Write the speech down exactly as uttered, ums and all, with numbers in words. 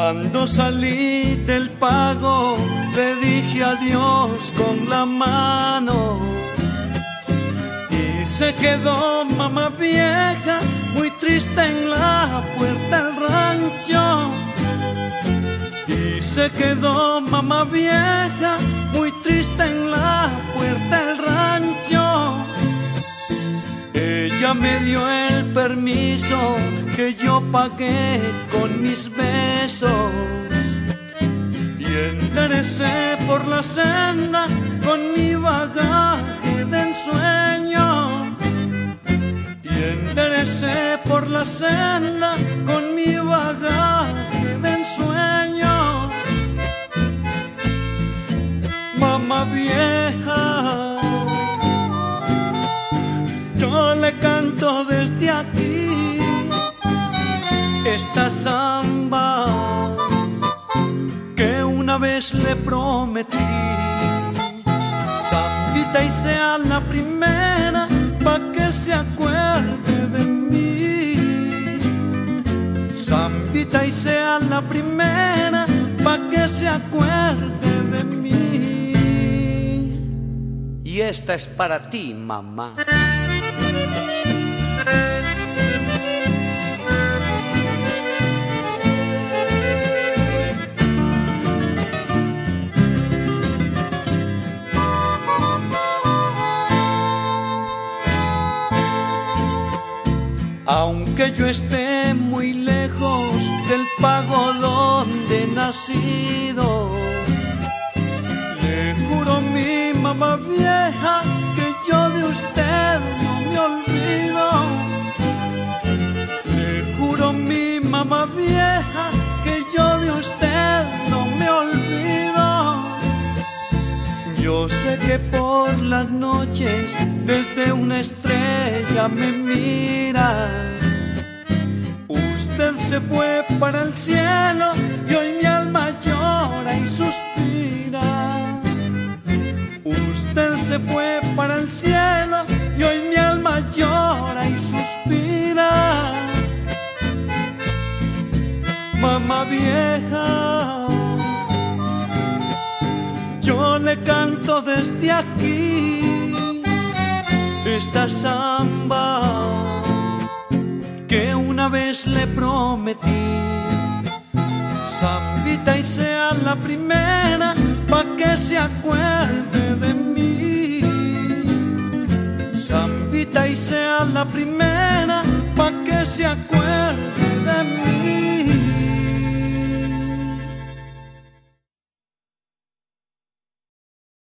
Cuando salí del pago, le dije adiós con la mano. Y se quedó mamá vieja, muy triste en la puerta del rancho. Y se quedó mamá vieja, muy triste en la puerta del rancho. Ella me dio el permiso que yo pagué con mis besos y enderecé por la senda con mi bagaje de ensueño. Y enderecé por la senda con mi bagaje de ensueño. Mamá vieja, yo le canto desde aquí esta samba que una vez le prometí. Zambita y sea la primera pa' que se acuerde de mí. Zambita y sea la primera pa' que se acuerde de mí. Y esta es para ti, mamá. Aunque yo esté muy lejos del pago donde he nacido, le juro a mi mamá vieja que yo de usted no me olvido. Le juro a mi mamá vieja que yo de usted no me olvido. Yo sé que por las noches desde una estrella me mira. Usted se fue para el cielo y hoy mi alma llora y suspira. Usted se fue para el cielo y hoy mi alma llora y suspira. Mamá vieja, yo le canto desde aquí esta samba que una vez le prometí. Zambita y sea la primera pa' que se acuerde de mí. Zambita y sea la primera pa' que se acuerde de mí.